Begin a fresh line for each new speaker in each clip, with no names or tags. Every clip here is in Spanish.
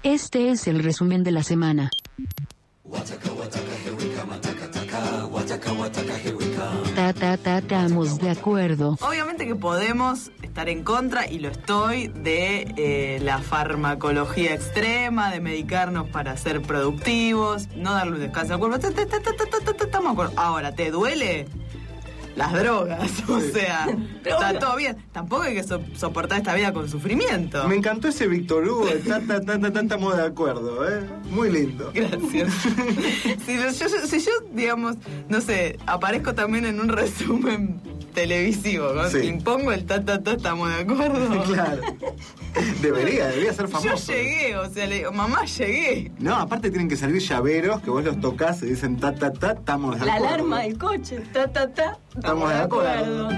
Este es el resumen de la semana. Estamos de acuerdo.
Obviamente que podemos estar en contra, y lo estoy, de la farmacología extrema, de medicarnos para ser productivos, no darle un descanso al cuerpo. Estamos de acuerdo. Ahora, ¿te duele? Las drogas, o sea, está todo bien. Tampoco hay que soportar esta vida con sufrimiento.
Me encantó ese Víctor Hugo, estamos de acuerdo, ¿eh? Muy lindo.
Gracias. Si yo, digamos, no sé, aparezco también en un resumen televisivo, ¿no? Sí. Impongo el estamos de acuerdo.
Claro. Debería ser famoso.
Yo llegué, o sea, le digo, mamá, llegué.
No, aparte tienen que salir llaveros que vos los tocás y dicen estamos de acuerdo.
La alarma del coche,
estamos de acuerdo.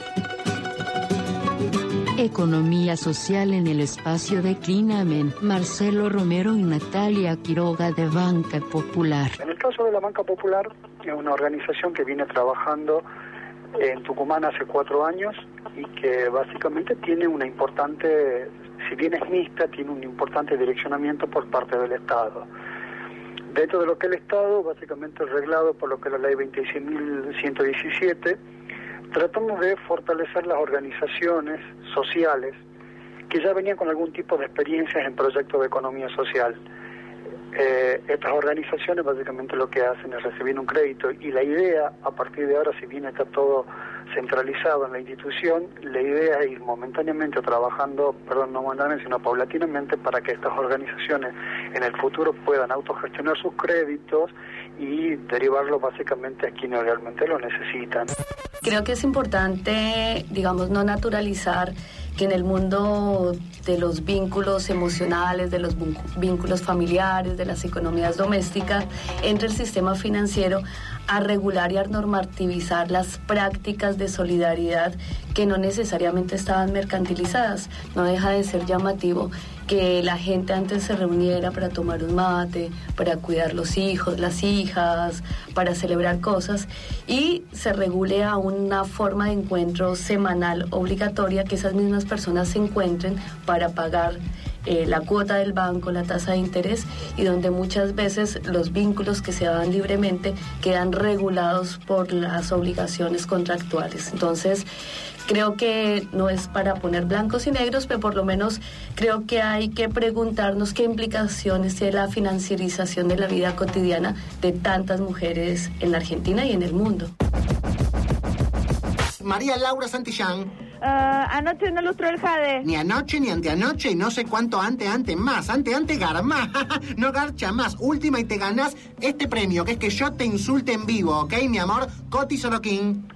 Economía social en el espacio de Clinamen. Marcelo Romero y Natalia Quiroga de Banca Popular.
En el caso de la Banca Popular, es una organización que viene trabajando en Tucumán hace 4 años y que básicamente tiene una importante, si bien es mixta, tiene un importante direccionamiento por parte del Estado. Dentro de lo que el Estado, básicamente reglado por lo que es la ley 26.117, tratamos de fortalecer las organizaciones sociales que ya venían con algún tipo de experiencias en proyectos de economía social. Estas organizaciones básicamente lo que hacen es recibir un crédito, y la idea, a partir de ahora, si bien está todo centralizado en la institución, la idea es ir momentáneamente trabajando, no momentáneamente, sino paulatinamente, para que estas organizaciones en el futuro puedan autogestionar sus créditos y derivarlos básicamente a quienes realmente lo necesitan.
Creo que es importante, digamos, no naturalizar que en el mundo de los vínculos emocionales, de los vínculos familiares, de las economías domésticas, entre el sistema financiero a regular y a normativizar las prácticas de solidaridad que no necesariamente estaban mercantilizadas. No deja de ser llamativo que la gente antes se reuniera para tomar un mate, para cuidar los hijos, las hijas, para celebrar cosas, y se regule a una forma de encuentro semanal obligatoria, que esas mismas personas se encuentren para pagar la cuota del banco, la tasa de interés, y donde muchas veces los vínculos que se dan libremente quedan regulados por las obligaciones contractuales. Entonces, creo que no es para poner blancos y negros, pero por lo menos creo que hay que preguntarnos qué implicaciones tiene la financiarización de la vida cotidiana de tantas mujeres en la Argentina y en el mundo.
María Laura Santillán.
Anoche no lustró el jade.
Ni anoche, ni anteanoche, y no sé cuánto antes más. Antes garmá. No garcha más. Última, y te ganás este premio, que es que yo te insulte en vivo, ¿ok, mi amor? Coti Sorokin.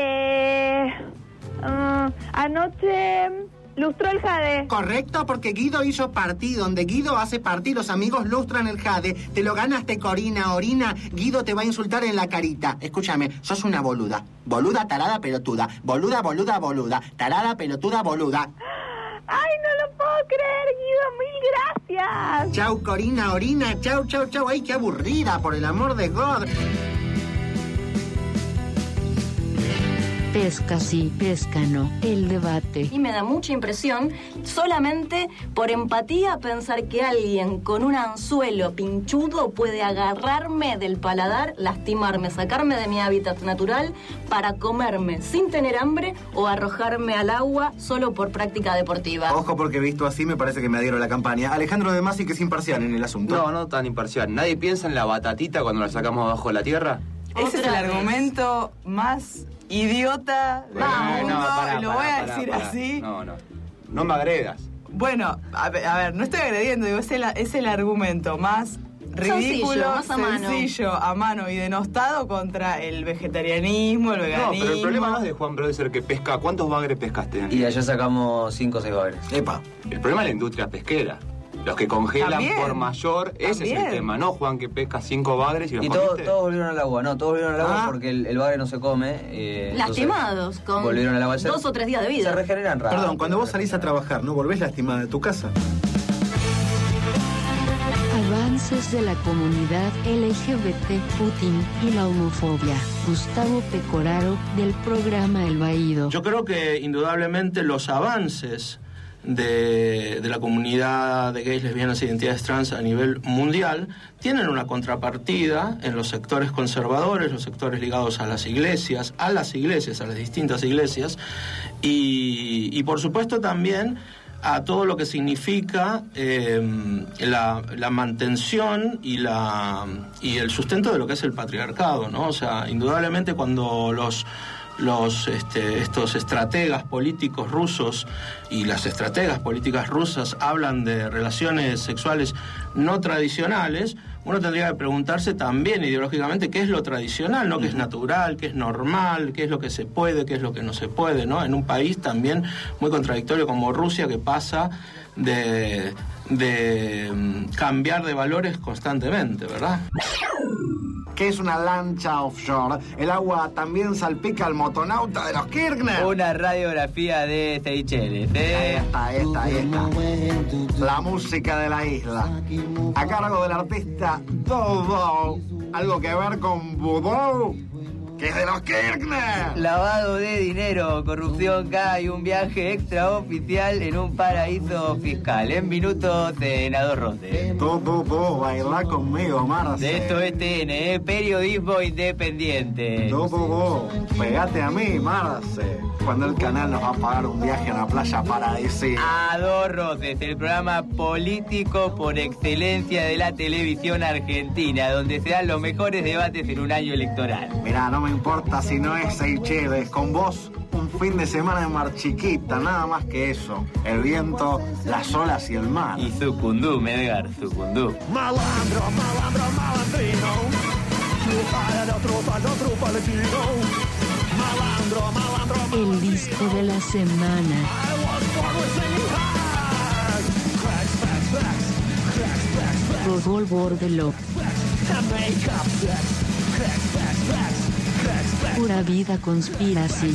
Anoche lustró el jade.
Correcto, porque Guido hizo party. Donde Guido hace party, los amigos lustran el jade. Te lo ganaste, Corina, orina. Guido te va a insultar en la carita. Escúchame, sos una boluda. Boluda, tarada, pelotuda. Boluda, tarada, pelotuda, boluda.
¡Ay, no lo puedo creer, Guido! ¡Mil gracias!
Chau, Corina, orina. Chau. ¡Ay, qué aburrida, por el amor de God!
Pesca sí, pesca no, el debate.
Y me da mucha impresión, solamente por empatía, pensar que alguien con un anzuelo pinchudo puede agarrarme del paladar, lastimarme, sacarme de mi hábitat natural para comerme sin tener hambre o arrojarme al agua solo por práctica deportiva.
Ojo, porque visto así me parece que me adhiero a la campaña. Alejandro de Masi, que es imparcial en el asunto.
No tan imparcial. ¿Nadie piensa en la batatita cuando la sacamos abajo de la tierra?
Ese es el argumento más idiota del mundo, lo voy a decir así.
No me agredas.
Bueno, a ver, no estoy agrediendo, digo, es el argumento más ridículo, sencillo, a mano y denostado contra el vegetarianismo, el veganismo.
No, pero el problema no es de Juan Broder que pesca. ¿Cuántos bagres pescaste?
Y allá sacamos 5 o 6 bagres.
Epa, el problema es la industria pesquera. Los que congelan ¿también? Por mayor, ese ¿también? Es el tema, ¿no, Juan? Que pesca 5 bagres y los comiste.
Todos volvieron al agua, todos volvieron al agua porque el bagre no se come.
Lastimados, con volvieron al agua. 2 o 3 días de vida.
Se regeneran rápido.
Perdón, cuando vos salís a trabajar, ¿no volvés lastimada de tu casa?
Avances de la comunidad LGBT, Putin y la homofobia. Gustavo Pecoraro, del programa El Baído.
Yo creo que indudablemente los avances de la comunidad de gays, lesbianas e identidades trans a nivel mundial, tienen una contrapartida en los sectores conservadores, los sectores ligados a las iglesias, a las distintas iglesias, y por supuesto también a todo lo que significa la mantención y el sustento de lo que es el patriarcado, ¿no? O sea, indudablemente cuando estos estrategas políticos rusos y las estrategas políticas rusas hablan de relaciones sexuales no tradicionales, uno tendría que preguntarse también ideológicamente qué es lo tradicional, ¿no? Qué es natural, qué es normal, qué es lo que se puede, qué es lo que no se puede, ¿no? En un país también muy contradictorio como Rusia, que pasa de cambiar de valores constantemente, ¿verdad?
¿Qué es una lancha offshore? El agua también salpica al motonauta de los Kirchner.
Una radiografía de Seychelles,
Ahí está. La música de la isla. A cargo del artista Dodo. Algo que ver con Vudú, que es de los Kirchner.
Lavado de dinero, corrupción K y un viaje extraoficial en un paraíso fiscal. En minutos, senador Ronde.
Tú, bailá conmigo, Marce.
De esto es TN, periodismo independiente.
Tú, pegate a mí, Marce. Cuando el canal nos va a pagar un viaje a una playa paradisíaca.
A Dos Roces, el programa político por excelencia de la televisión argentina, donde se dan los mejores debates en un año electoral.
Mirá, no me importa si no es Seychelles, con vos un fin de semana en Mar Chiquita, nada más que eso. El viento, las olas y el mar.
Y Zucundú, Medgar, Zucundú.
Malandro, malandrino. Trupa latino. Malandro.
El disco de la semana. Rodolfo Bordeló. Pura vida conspiracy.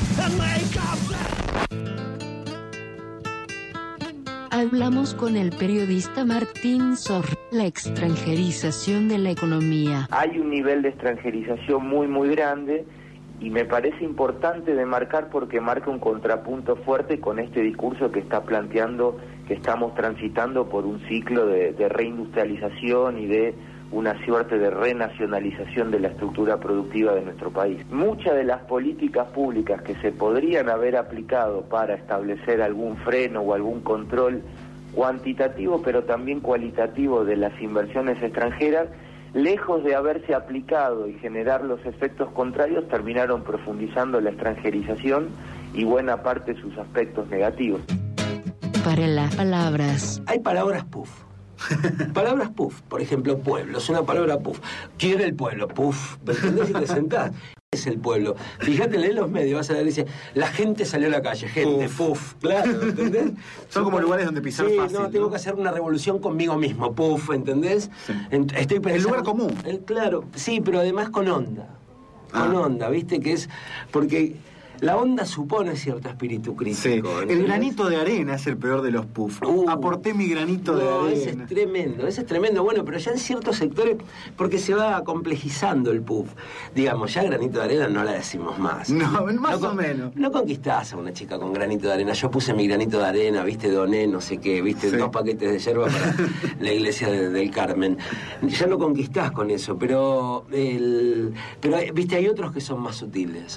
Hablamos con el periodista Martín Sor. La extranjerización de la economía.
Hay un nivel de extranjerización muy grande y me parece importante de marcar porque marca un contrapunto fuerte con este discurso que está planteando que estamos transitando por un ciclo de reindustrialización y de una suerte de renacionalización de la estructura productiva de nuestro país. Muchas de las políticas públicas que se podrían haber aplicado para establecer algún freno o algún control cuantitativo, pero también cualitativo de las inversiones extranjeras, lejos de haberse aplicado y generar los efectos contrarios, terminaron profundizando la extranjerización y buena parte de sus aspectos negativos.
Para las palabras.
Hay palabras puff. Palabras puff, por ejemplo, pueblo, es una palabra puff. ¿Quién es el pueblo? Puff, ¿me entendés? Si te sentás, es el pueblo. Fíjate, lee los medios, vas a ver, dice, la gente salió a la calle, gente, puff, claro, ¿entendés?
Son como lugares donde pisar fácil.
No, tengo que hacer una revolución conmigo mismo, puff, ¿entendés?
Sí.
Estoy pensando,
el lugar común.
Claro, sí, pero además con onda. Con onda, ¿viste? Que es, porque la onda supone cierto espíritu crítico.
Sí.
¿entendés?
El granito de arena es el peor de los puffs. Aporté mi granito de arena.
Ese es tremendo. Bueno, pero ya en ciertos sectores, porque se va complejizando el puff. Digamos, ya granito de arena no la decimos más.
No, más o menos.
No conquistás a una chica con granito de arena. Yo puse mi granito de arena, viste, doné, no sé qué, viste, 2 paquetes de yerba para la iglesia del Carmen. Ya lo conquistás con eso, pero viste, hay otros que son más sutiles.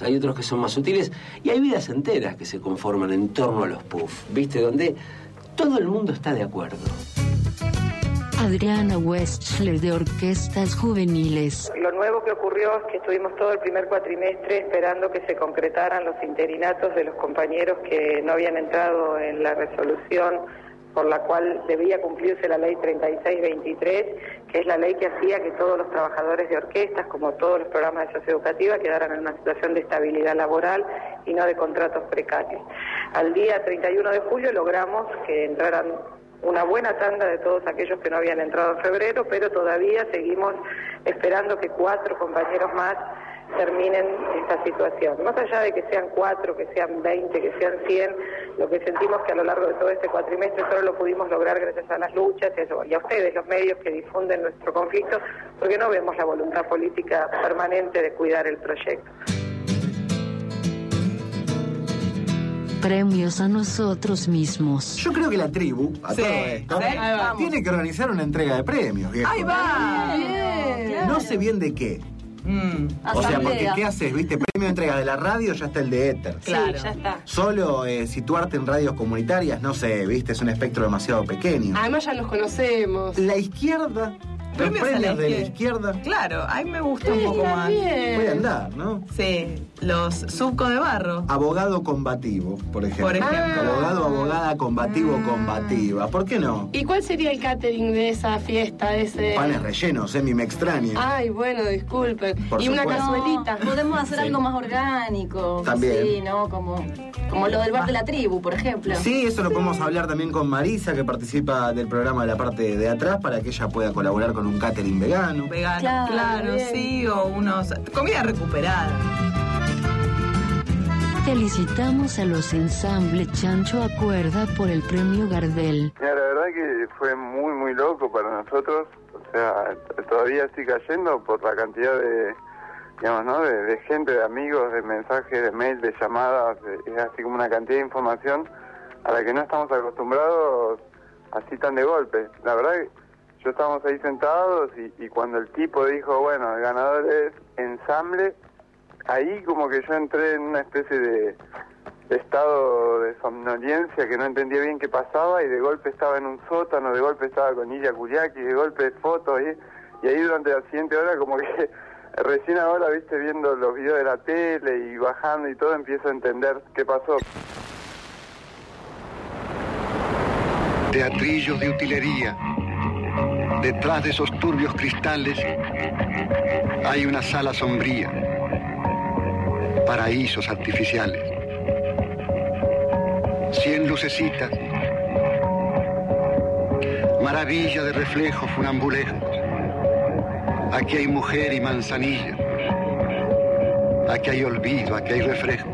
Y hay vidas enteras que se conforman en torno a los puff, ¿viste? Donde todo el mundo está de acuerdo.
Adriana Westschler de Orquestas Juveniles.
Lo nuevo que ocurrió es que estuvimos todo el primer cuatrimestre esperando que se concretaran los interinatos de los compañeros que no habían entrado en la resolución por la cual debía cumplirse la ley 3623, que es la ley que hacía que todos los trabajadores de orquestas, como todos los programas de socioeducativa, quedaran en una situación de estabilidad laboral y no de contratos precarios. Al día 31 de julio logramos que entraran una buena tanda de todos aquellos que no habían entrado en febrero, pero todavía seguimos esperando que 4 compañeros más terminen esta situación. Más allá de que sean 4, que sean 20, que sean 100, lo que sentimos que a lo largo de todo este cuatrimestre solo lo pudimos lograr gracias a las luchas y a ustedes, los medios que difunden nuestro conflicto, porque no vemos la voluntad política permanente de cuidar el proyecto.
premios a nosotros mismos.
Yo creo que la tribu, a todo esto, tiene que organizar una entrega de premios, viejo.
¡Ahí va!
Bien. No sé bien de qué. O sea, porque ¿qué haces? ¿Viste? Premio de entrega de la radio, ya está el de éter.
Claro, ya está.
Solo situarte en radios comunitarias, no sé, ¿viste? Es un espectro demasiado pequeño.
Además ya nos conocemos.
La izquierda... Los premios de la izquierda.
Claro, ahí me gusta un poco más.
Puede andar, ¿no?
Sí, los Surco de Barro.
Abogado combativo, por ejemplo. Abogado, abogada, combativo, combativa. ¿Por qué no?
¿Y cuál sería el catering de esa fiesta? De ese...
Panes rellenos, ni me extrañe.
Ay, bueno, disculpen. Y una cazuelita.
No, podemos hacer algo más orgánico.
También.
Sí, ¿no? Como lo del bar de la tribu, por ejemplo.
Sí, eso lo podemos hablar también con Marisa, que participa del programa de la parte de atrás, para que ella pueda colaborar con un catering vegano.
Claro, sí, o unos... comida recuperada.
Felicitamos a los ensambles Chancho Acuerda por el premio Gardel.
Mira, la verdad que fue muy, muy loco para nosotros. O sea, todavía estoy cayendo por la cantidad de, digamos, ¿no? De gente, de amigos, de mensajes, de mail, de llamadas. Es así como una cantidad de información a la que no estamos acostumbrados así tan de golpe. La verdad que yo estábamos ahí sentados y cuando el tipo dijo, bueno, el ganador es ensamble, ahí como que yo entré en una especie de estado de somnolencia que no entendía bien qué pasaba y de golpe estaba en un sótano, de golpe estaba con Ilya Kuriaki, de golpe fotos y ahí durante la siguiente hora como que recién ahora, viste, viendo los videos de la tele y bajando y todo, empiezo a entender qué pasó.
Teatrillos de utilería. Detrás de esos turbios cristales hay una sala sombría, paraísos artificiales, 100 lucecitas, maravilla de reflejos funambulescos. Aquí hay mujer y manzanilla, aquí hay olvido, aquí hay refresco,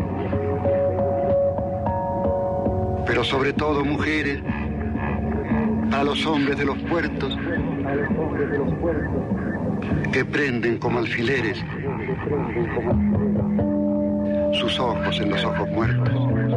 pero sobre todo mujeres para los hombres de los puertos que prenden como alfileres sus ojos en los ojos muertos.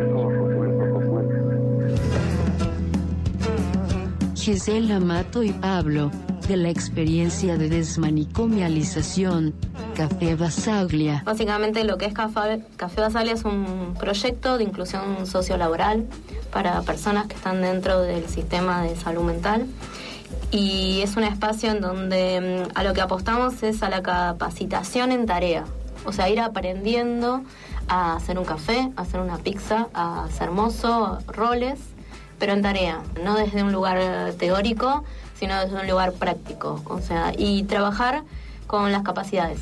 Gisela Mato y Pablo, de la experiencia de desmanicomialización, Café Basaglia.
Básicamente lo que es Café Basaglia es un proyecto de inclusión sociolaboral para personas que están dentro del sistema de salud mental y es un espacio en donde a lo que apostamos es a la capacitación en tarea, o sea, ir aprendiendo a hacer un café, a hacer una pizza, a hacer mozo, roles, pero en tarea, no desde un lugar teórico, sino desde un lugar práctico, o sea, y trabajar con las capacidades.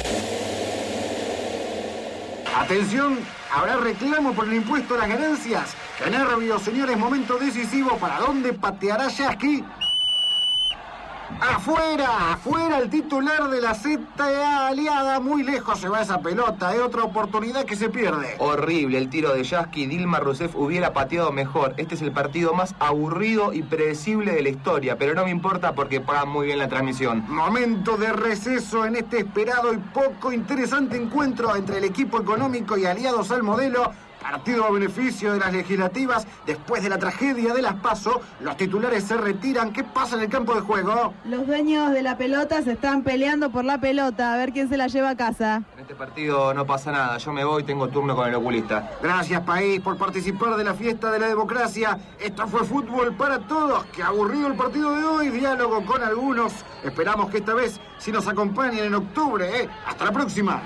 Atención, habrá reclamo por el impuesto a las ganancias. ¡Qué nervios, señores! Momento decisivo. ¿Para dónde pateará Yasky? ¡Afuera! ¡Afuera el titular de la ZA aliada! Muy lejos se va esa pelota. Otra oportunidad que se pierde.
Horrible el tiro de Yasky. Dilma Rousseff hubiera pateado mejor. Este es el partido más aburrido y predecible de la historia, pero no me importa porque pagan muy bien la transmisión.
Momento de receso en este esperado y poco interesante encuentro entre el equipo económico y aliados al modelo. Partido a beneficio de las legislativas. Después de la tragedia de las PASO, los titulares se retiran. ¿Qué pasa en el campo de juego?
Los dueños de la pelota se están peleando por la pelota. A ver quién se la lleva a casa.
En este partido no pasa nada. Yo me voy, tengo turno con el oculista.
Gracias, país, por participar de la fiesta de la democracia. Esto fue Fútbol para Todos. Qué aburrido el partido de hoy. Diálogo con algunos. Esperamos que esta vez sí nos acompañen en octubre. Hasta la próxima.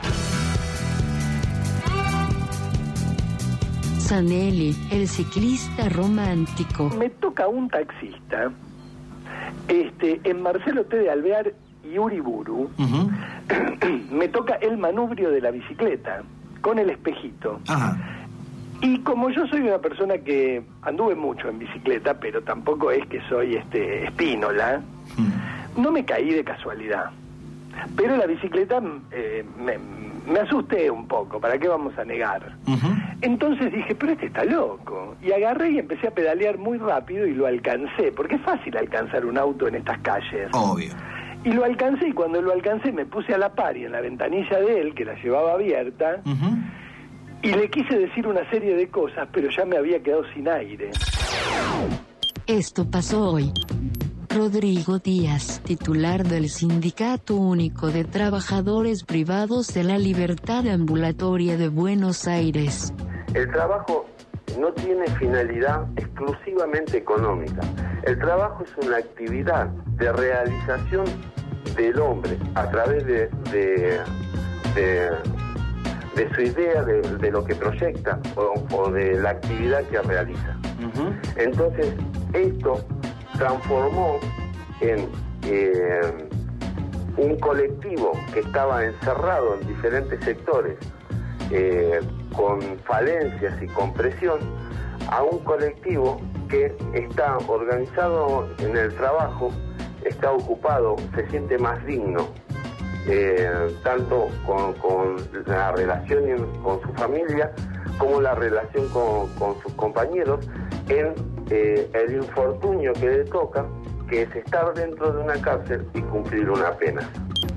Zanelli, el ciclista romántico.
Me toca un taxista, en Marcelo T. de Alvear y Uriburu, me toca el manubrio de la bicicleta, con el espejito. Y como yo soy una persona que anduve mucho en bicicleta, pero tampoco es que soy espínola, no me caí de casualidad. Pero la bicicleta me asusté un poco, ¿para qué vamos a negar? Entonces dije, pero este está loco. Y agarré y empecé a pedalear muy rápido y lo alcancé, porque es fácil alcanzar un auto en estas calles.
Obvio.
Y lo alcancé, y cuando lo alcancé me puse a la par y en la ventanilla de él, que la llevaba abierta, Y le quise decir una serie de cosas, pero ya me había quedado sin aire.
Esto pasó hoy. Rodrigo Díaz, titular del Sindicato Único de Trabajadores Privados de la Libertad Ambulatoria de Buenos Aires.
El trabajo no tiene finalidad exclusivamente económica. El trabajo es una actividad de realización del hombre a través de su idea, de lo que proyecta o de la actividad que realiza. Entonces, esto transformó en un colectivo que estaba encerrado en diferentes sectores, con falencias y con presión, a un colectivo que está organizado en el trabajo, está ocupado, se siente más digno, tanto con la relación con su familia como la relación con sus compañeros, en el infortunio que le toca, que es estar dentro de una cárcel y cumplir una pena.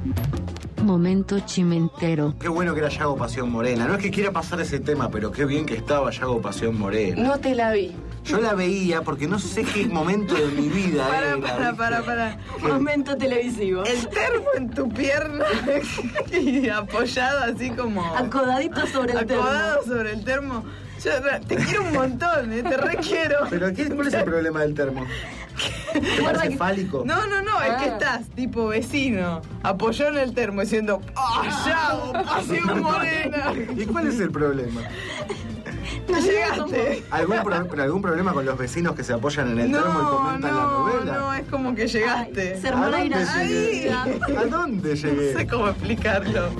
Momento chimentero.
Qué bueno que era Yago Pasión Morena. No es que quiera pasar ese tema, pero qué bien que estaba Yago Pasión Morena.
No te la vi.
Yo la veía porque no sé qué momento de mi vida
Para.
Momento televisivo.
El termo en tu pierna y apoyado así como...
Acodadito sobre el termo.
Acodado sobre el termo. Yo te quiero un montón, te requiero.
¿Pero cuál es el problema del termo? ¿Te parece fálico?
No, es que estás tipo vecino, apoyado en el termo diciendo Yago Pasión Morena.
¿Y cuál es el problema?
No llegaste.
¿Algún problema con los vecinos que se apoyan en el termo y comentan la novela?
No, es como que llegaste.
¿A dónde llegué?
No sé cómo explicarlo.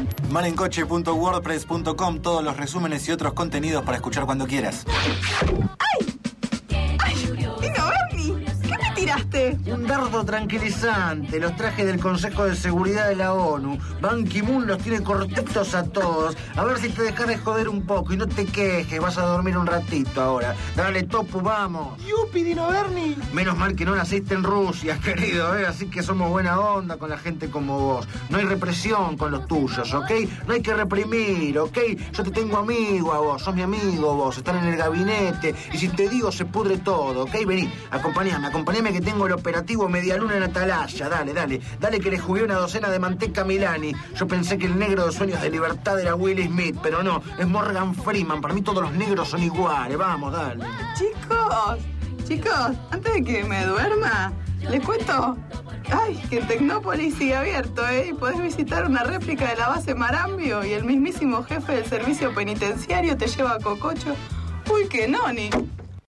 malencoche.wordpress.com, todos los resúmenes y otros contenidos para escuchar cuando quieras.
¡Ay! ¡Dino Berni! ¿Qué me tiraste?
Un dardo tranquilizante, los trajes del Consejo de Seguridad de la ONU. Ban Ki-moon los tiene cortitos a todos. A ver si te dejas de joder un poco y no te quejes, vas a dormir un ratito ahora. Dale, Topu, vamos.
¡Yupi, Dino Berni!
Menos mal que no naciste en Rusia, querido, así que somos buena onda con la gente como vos. No hay represión con los tuyos, ¿ok? No hay que reprimir, ¿ok? Yo te tengo amigo a vos, sos mi amigo vos, están en el gabinete y si te digo se pudre todo, ¿ok? Vení, acompañame que tengo el operativo Medialuna en Atalaya, dale que le jugué una docena de manteca Milani. Yo pensé que el negro de Sueños de Libertad era Will Smith, pero no, es Morgan Freeman, para mí todos los negros son iguales, vamos, dale.
Chicos, antes de que me duerma, les cuento que Tecnópolis sigue abierto, y podés visitar una réplica de la base Marambio y el mismísimo jefe del servicio penitenciario te lleva a Cococho. Uy, qué noni.